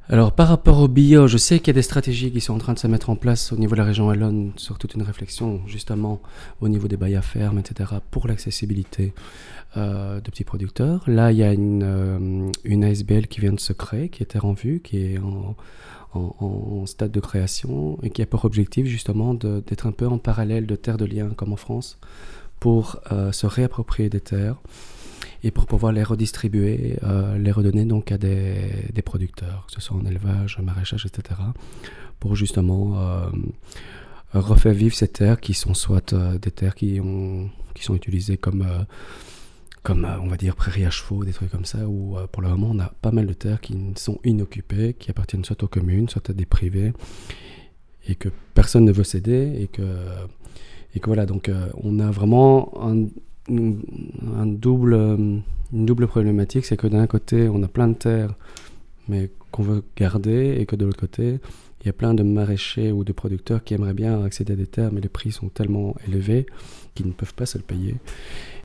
Alors par rapport au bio, je sais qu'il y a des stratégies qui sont en train de se mettre en place au niveau de la région wallonne sur toute une réflexion justement au niveau des bails à ferme, etc. pour l'accessibilité de petits producteurs. Là, il y a une ASBL qui vient de se créer, qui est Terre en Vue, qui est en stade de création et qui a pour objectif justement d'être un peu en parallèle de Terre de Liens comme en France pour se réapproprier des terres et pour pouvoir les redistribuer, les redonner donc à des producteurs, que ce soit en élevage, maraîchage, etc., pour justement refaire vivre ces terres qui sont soit des terres qui sont utilisées comme on va dire prairies à chevaux, des trucs comme ça, où pour le moment on a pas mal de terres qui sont inoccupées, qui appartiennent soit aux communes, soit à des privés, et que personne ne veut céder, et que voilà, donc on a vraiment une double problématique, c'est que d'un côté on a plein de terres mais qu'on veut garder, et que de l'autre côté il y a plein de maraîchers ou de producteurs qui aimeraient bien accéder à des terres, mais les prix sont tellement élevés qu'ils ne peuvent pas se le payer.